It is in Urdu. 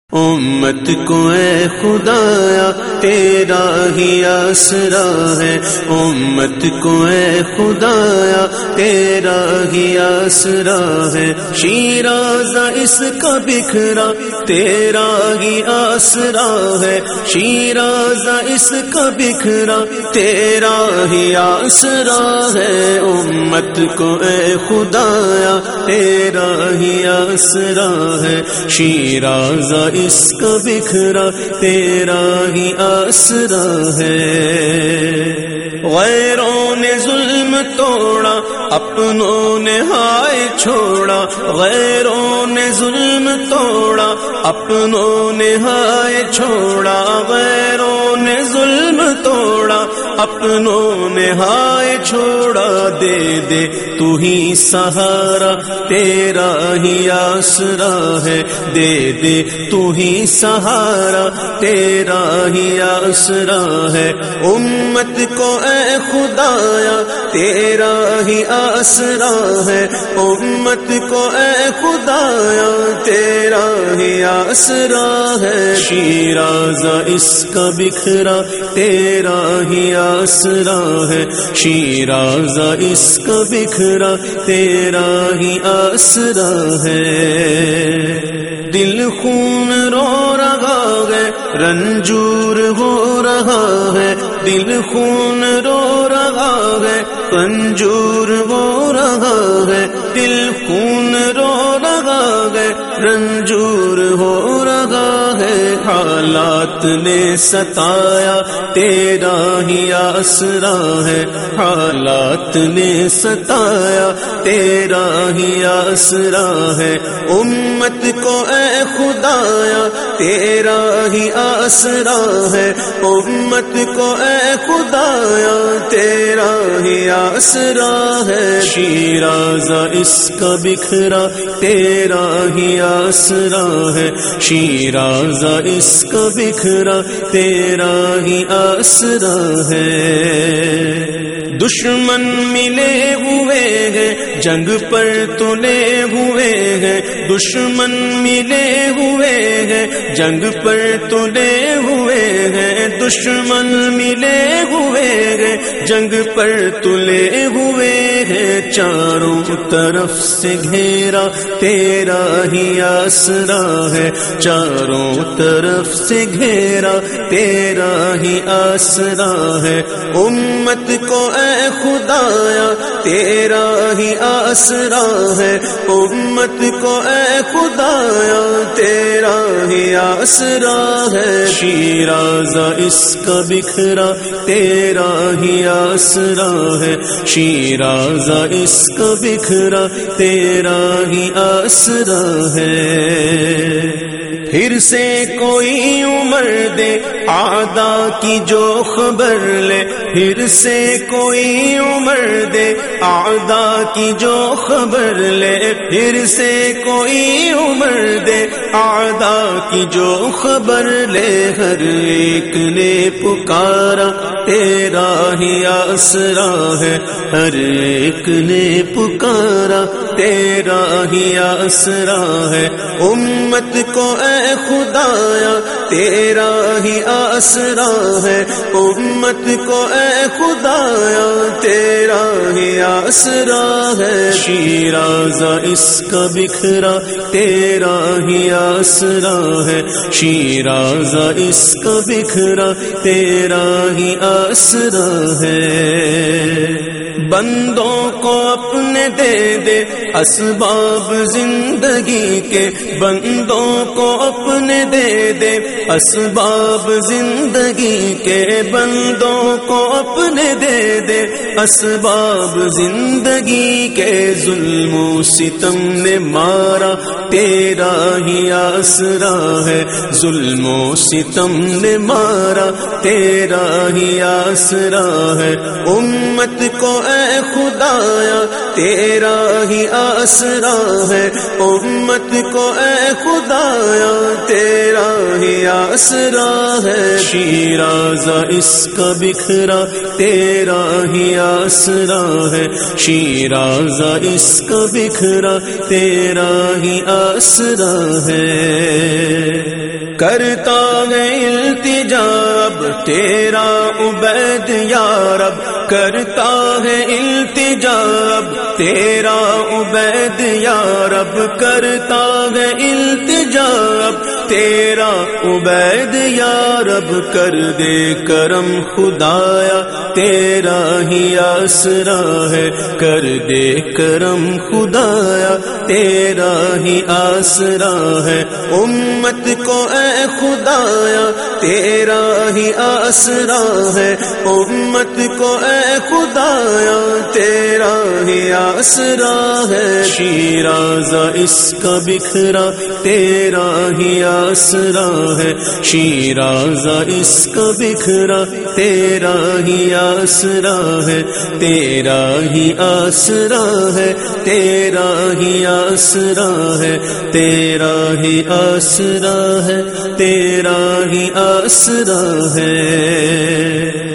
امت کو اے خدایا تیرا ہی آسرا ہے، امت کو اے خدایا تیرا ہی آسرا ہے، شیرازہ اس کا بکھرا تیرا ہی آسرا ہے، شیرازہ اس کا بکھرا تیرا ہی آسرا ہے، امت کو اے خدایا تیرا ہی آسرا ہے، شیرازہ اس کا بکھرا تیرا ہی آسرا ہے۔ غیروں نے ظلم توڑا اپنوں نے ہائے چھوڑا، غیروں نے ظلم توڑا اپنوں نے ہائے چھوڑا، غیروں نے ظلم توڑا اپنوں نے ہائے چھوڑا، دے دے تو ہی سہارا تیرا ہی آسرا ہے، دے دے تو ہی سہارا تیرا ہی آسرا ہے، امت کو اے خدایا تیرا ہی آسرا ہے، امت کو اے خدایا تیرا ہی آسرا ہے، شیرازہ اس کا بکھرا تیرا ہی آسرا ہے، شیرازہ اس کا بکھرا تیرا ہی آسرا ہے، دل خون رو رہا ہے رنجور ہو رہا ہے، دل خون رو رہا ہے رنجور ہو رہا ہے، دل خون رو رہا ہے رنجور ہو رہا ہے، حالات نے ستایا تیرا ہی آسرا ہے، حالات نے ستایا تیرا ہی آسرا ہے، امت کو اے خدایا تیرا ہی آسرا ہے، امت کو اے خدایا تیرا ہی آسرا ہے، شیرازہ اس کا بکھرا تیرا ہی آسرا ہے، شیرازہ اس کا بکھرا تیرا ہی آسرا ہے، دشمن ملے ہوئے ہیں جنگ پر تلے ہوئے ہیں، دشمن ملے ہوئے ہیں جنگ پر تلے ہوئے ہیں، دشمن ملے ہوئے ہیں جنگ پر تلے ہوئے ہیں، چاروں طرف سے گھیرا تیرا ہی آسرا ہے، چاروں طرف سے گھیرا تیرا ہی آسرا ہے، امت کو اے خدایا تیرا ہی آسرا ہے، امت کو اے خدایا تیرا ہی آسرا ہے، شیرازہ اس کا بکھرا تیرا ہی آسرا ہے، شیرازہ اس کا بکھرا تیرا ہی آسرا ہے، پھر سے کوئی عمر دے اعدا کی جو خبر لے، پھر سے کوئی عمر دے اعدا کی جو خبر لے، پھر سے کوئی عمر دے اعدا کی جو خبر لے، ہر ایک نے پکارا تیرا ہی آسرا ہے، ہر ایک نے پکارا تیرا ہی آسرا ہے، امت کو اے خدایا تیرا ہی آسرا ہے، امت کو اے خدایا تیرا ہی آسرا ہے، شیرازہ اس کا بکھرا تیرا ہی آسرا ہے، شیرازہ اس کا بکھرا تیرا ہی آسرا ہے، بندوں کو اپنے دے دے اسباب زندگی کے، بندوں کو اپنے دے دے اسباب زندگی کے، بندوں کو اپنے دے دے اسباب زندگی کے، ظلم و ستم نے مارا تیرا ہی آسرا ہے، ظلم و ستم نے مارا تیرا ہی آسرا ہے، امت کو اے خدایا تیرا ہی آسرا ہے، امت کو اے خدایا تیرا ہی آسرا ہے، شیرازہ اس کا بکھرا تیرا ہی آسرا ہے، شیرازہ اس کا بکھرا تیرا ہی آسرا ہے۔ کرتا ہے التجا اب تیرا عبید یا رب، کرتا ہے التجا اب تیرا عبید یا رب، کرتا ہے التجا اب تیرا عبید یا رب، کر دے کرم خدایا تیرا ہی آسرا ہے، کر دے کرم خدایا تیرا ہی آسرا ہے، امت کو اے خدایا تیرا ہی آسرا ہے، امت کو اے خدایا تیرا ہی آسرا ہے، شیرازہ اس کا بکھرا تیرا ہی آسرا ہے، شیرازہ اس کا بکھرا تیرا ہی آسرا ہے، تیرا ہی آسرا ہے، تیرا ہی آسرا ہے، تیرا ہی آسرا ہے، تیرا ہی آسرا ہے۔